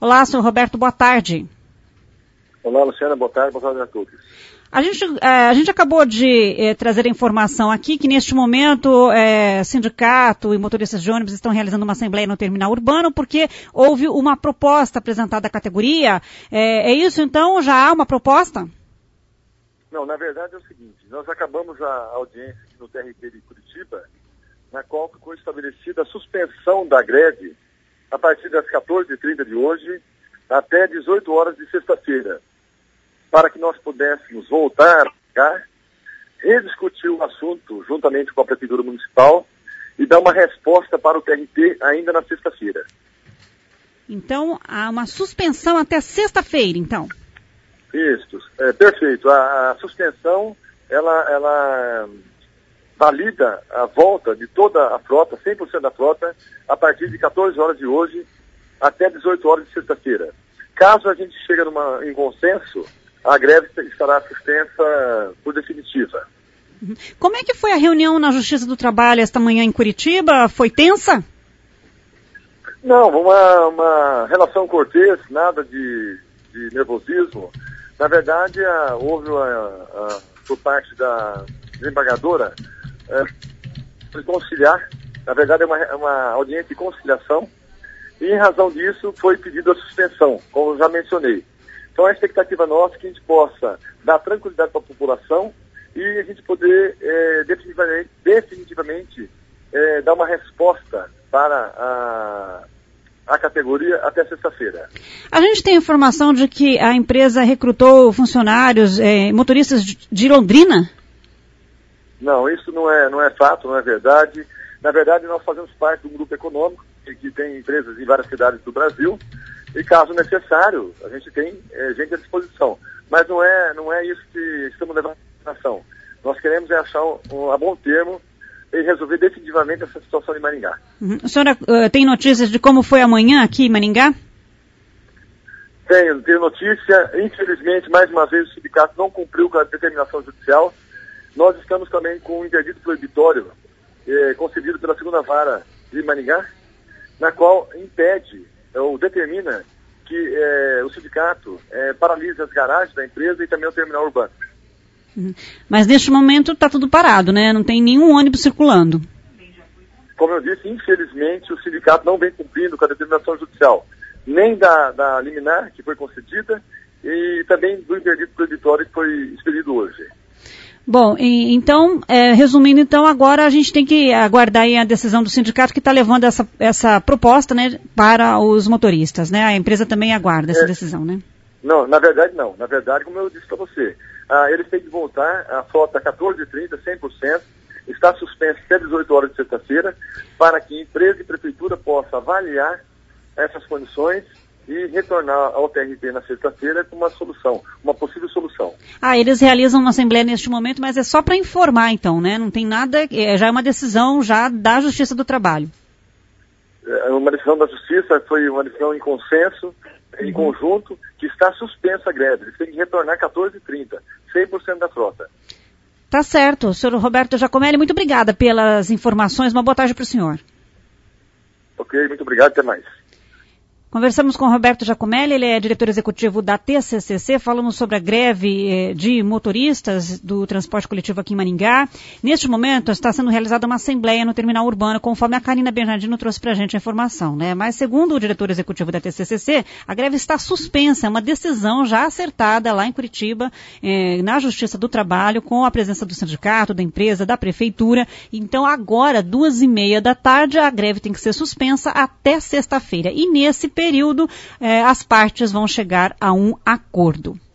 Olá, senhor Roberto, boa tarde. Olá, Luciana, boa tarde a todos. A gente acabou de trazer a informação aqui que neste momento sindicato e motoristas de ônibus estão realizando uma assembleia no terminal urbano porque houve uma proposta apresentada à categoria. É isso então? Já há uma proposta? Não, na verdade é o seguinte, nós acabamos a audiência no TRT de Curitiba, na qual ficou estabelecida a suspensão da greve a partir das 14h30 de hoje até 18 horas de sexta-feira, para que nós pudéssemos voltar a rediscutir o assunto juntamente com a Prefeitura Municipal e dar uma resposta para o TRT ainda na sexta-feira. Então, há uma suspensão até sexta-feira, então? Isso, perfeito. A suspensão, ela valida a volta de toda a frota, 100% da frota, a partir de 14 horas de hoje até 18 horas de sexta-feira. Caso a gente chegue em consenso, a greve estará suspensa por definitiva. Como é que foi a reunião na Justiça do Trabalho esta manhã em Curitiba? Foi tensa? Não, uma relação cortês, nada de nervosismo. Na verdade, houve por parte da desembargadora de conciliar. Na verdade, é uma audiência de conciliação. E em razão disso, foi pedida a suspensão, como eu já mencionei. Então, a expectativa nossa é que a gente possa dar tranquilidade para a população e a gente poder definitivamente dar uma resposta para a categoria até sexta-feira. A gente tem informação de que a empresa recrutou funcionários, motoristas de Londrina? Não, isso não é fato, não é verdade. Na verdade, nós fazemos parte de um grupo econômico que tem empresas em várias cidades do Brasil. E caso necessário, a gente tem gente à disposição. Mas não é isso que estamos levando em consideração. Nós queremos achar a bom termo e resolver definitivamente essa situação de Maringá. A senhora tem notícias de como foi amanhã aqui em Maringá? Tenho notícia. Infelizmente, mais uma vez, o sindicato não cumpriu com a determinação judicial. Nós estamos também com um interdito proibitório concedido pela segunda vara de Maringá, na qual impede ou determina que o sindicato paralise as garagens da empresa e também o terminal urbano. Mas neste momento está tudo parado, né? Não tem nenhum ônibus circulando. Como eu disse, infelizmente o sindicato não vem cumprindo com a determinação judicial, nem da liminar que foi concedida e também do interdito proibitório que foi expedido hoje. Bom, então, resumindo, então, agora a gente tem que aguardar aí a decisão do sindicato que está levando essa proposta, né, para os motoristas, né? A empresa também aguarda essa decisão, né? Não, na verdade não. Na verdade, como eu disse para você, eles têm que voltar a frota 14h30, 100%, está suspensa até 18 horas de sexta-feira, para que empresa e prefeitura possam avaliar essas condições e retornar ao TRT na sexta-feira com uma possível solução. Eles realizam uma assembleia neste momento, mas é só para informar então, né? Não tem nada, já é uma decisão já da Justiça do Trabalho. Uma decisão da Justiça, foi uma decisão em consenso, em conjunto, que está suspensa a greve. Eles têm que retornar 14h30, 100% da frota. Tá certo. Senhor Roberto Giacomelli, muito obrigada pelas informações. Uma boa tarde para o senhor. Ok, muito obrigado. Até mais. Conversamos com o Roberto Giacomelli, ele é diretor executivo da TCCC, falamos sobre a greve de motoristas do transporte coletivo aqui em Maringá. Neste momento está sendo realizada uma assembleia no terminal urbano, conforme a Karina Bernardino trouxe para a gente a informação, né? Mas segundo o diretor executivo da TCCC, a greve está suspensa, é uma decisão já acertada lá em Curitiba, na Justiça do Trabalho, com a presença do sindicato, da empresa, da prefeitura. Então agora, 14h30 da tarde, a greve tem que ser suspensa até sexta-feira. E nesse período, as partes vão chegar a um acordo.